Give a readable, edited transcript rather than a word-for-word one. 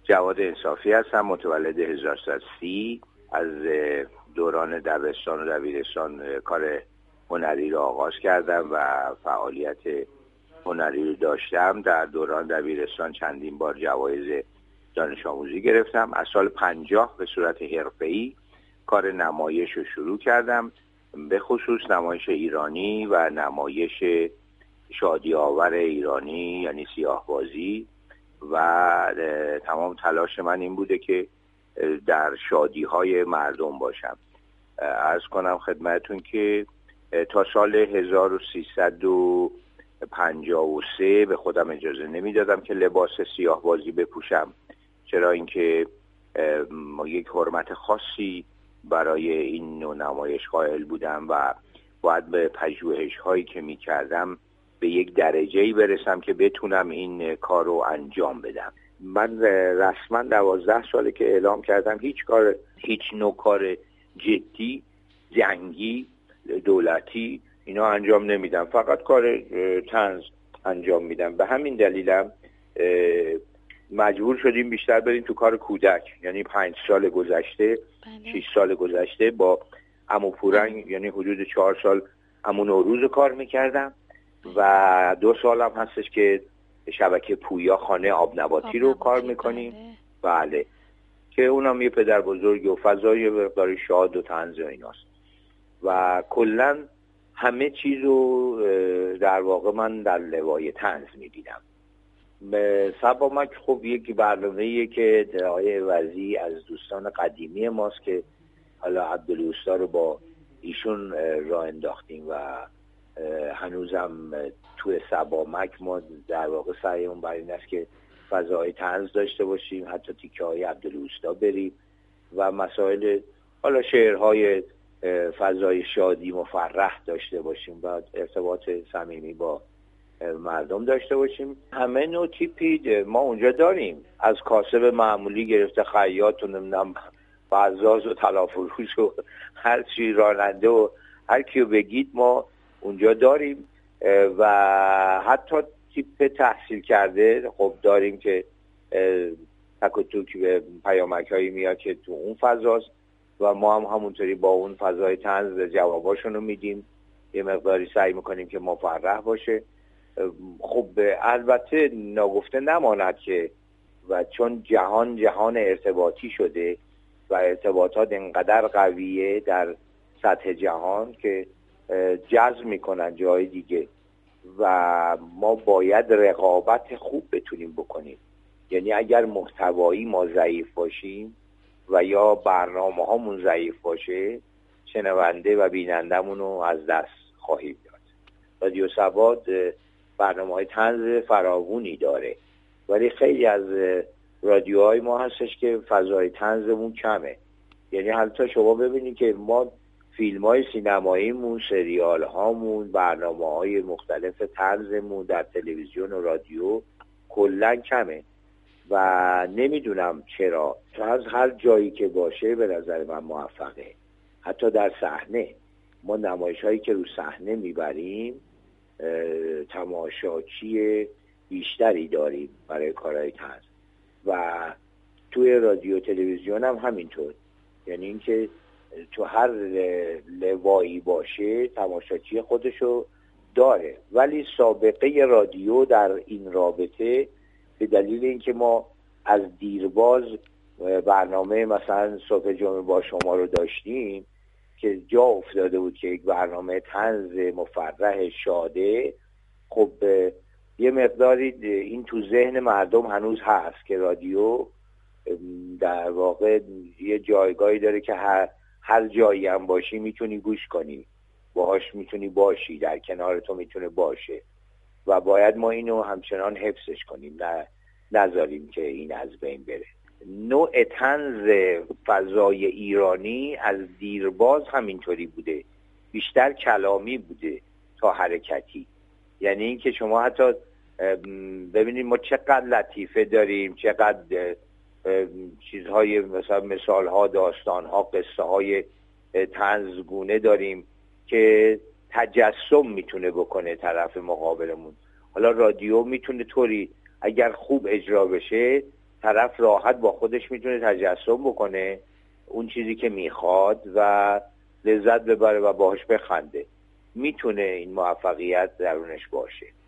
جواد انصافی هستم، متولد 1330. از دوران دبستان و دبیرستان کار هنری رو آغاز کردم و فعالیت هنری رو داشتم. در دوران دبیرستان چندین بار جوایز دانش آموزی گرفتم. از سال 50 به صورت حرفه‌ای کار نمایش رو شروع کردم، به خصوص نمایش ایرانی و نمایش شادی آور ایرانی، یعنی سیاه‌بازی، و تمام تلاش من این بوده که در شادی‌های مردم باشم. عرض کنم خدمتون که تا سال 1353 به خودم اجازه نمیدادم که لباس سیاه‌بازی بپوشم، چرا اینکه یک حرمت خاصی برای این نوع نمایش قائل بودم و باید به پژوهش‌هایی که می‌کردم به یک درجه‌ای برسم که بتونم این کار رو انجام بدم. من رسما 12 ساله که اعلام کردم هیچ نوع کار جدی، جنگی، دولتی اینا انجام نمیدم، فقط کار طنز انجام میدم. به همین دلیلم مجبور شدیم بیشتر بریم تو کار کودک، یعنی 5 سال گذشته 6 سال گذشته با عمو پورنگ، یعنی حدود 4 سال عمو نوروز کار میکردم و 2 سالم هستش که شبکه پویا خانه آب نباتی رو کار میکنیم. بله، که اونم یه پدر بزرگ و فضای مقدار شاد و طنز و ایناست و کلا همه چیز رو در واقع من در لوای طنز میبینم. سبامک خب یک برنامه‌ایه که آقای وزی از دوستان قدیمی ماست که حالا عبدالوستا رو با ایشون راه انداختیم و هنوزم توی سبامک ما در واقع سعیمون بر این است که فضای طنز داشته باشیم، حتی تیکه‌های عبدالوستا بریم و مسائل حالا شعرهای فضای شادی مفرح داشته باشیم و ارتباط صمیمی با مردم داشته باشیم. همه نوع تیپی ما اونجا داریم، از کاسب معمولی گرفته خیاط و نمیدونم بزاز و تلافروش و هر چی راننده و هر کیو بگید ما اونجا داریم و حتی تیپ تحصیل کرده خب داریم که تک و توک به پیامک هایی میاد که تو اون فضاست و ما هم همونطوری با اون فضای طنز جواباشون رو میدیم، یه مقداری سعی میکنیم که مفرح باشه. خب البته ناگفته نماند که و چون جهان ارتباطی شده و ارتباطات انقدر قویه در سطح جهان که جذب میکنن جای دیگه و ما باید رقابت خوب بتونیم بکنیم. یعنی اگر محتوایی ما ضعیف باشیم و یا برنامه هامون ضعیف باشه، شنونده و بینندمون رو از دست خواهیم داد. رادیو سواد برنامه‌های طنز فراوانی داره ولی خیلی از رادیوهای ما هستش که فضای طنزمون کمه. یعنی حتی شما ببینید که ما فیلم‌های سینماییمون، سریال‌هامون، برنامه‌های مختلف طنزمون در تلویزیون و رادیو کلاً کمه و نمیدونم چرا. از هر جایی که باشه به نظر من موفقه. حتی در صحنه ما نمایش‌هایی که رو صحنه میبریم تماشاچی بیشتری داریم برای کارهای طنز و توی رادیو تلویزیون هم همینطور. یعنی اینکه تو هر لوایی باشه تماشاچی خودشو داره، ولی سابقه رادیو در این رابطه به دلیل اینکه ما از دیرباز برنامه مثلا صبح جمعه با شما رو داشتیم که جا افتاده بود که یک برنامه طنز مفرح شاده، خب یه مقداری این تو ذهن مردم هنوز هست که رادیو در واقع یه جایگاهی داره که هر جایی هم باشی میتونی گوش کنی، باهاش میتونی باشی، در کنار تو میتونه باشه و باید ما اینو همچنان حفظش کنیم، نذاریم که این از بین بره. نوع طنز فضای ایرانی از دیرباز همینطوری بوده، بیشتر کلامی بوده تا حرکتی. یعنی این که شما حتی ببینید ما چقدر لطیفه داریم، چقدر چیزهای مثلا مثالها، داستانها، قصه های طنزگونه داریم که تجسم میتونه بکنه طرف مقابلمون. حالا رادیو میتونه طوری اگر خوب اجرا بشه طرف راحت با خودش میتونه تجسم بکنه اون چیزی که میخواد و لذت ببره و باهاش بخنده. میتونه این موفقیت درونش باشه.